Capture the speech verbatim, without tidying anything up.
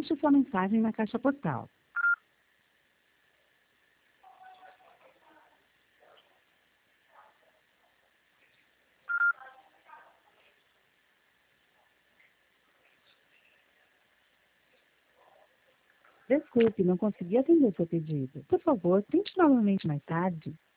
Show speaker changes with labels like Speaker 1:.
Speaker 1: Deixe sua mensagem na caixa postal. Desculpe, não consegui atender seu pedido. Por favor, tente novamente mais tarde.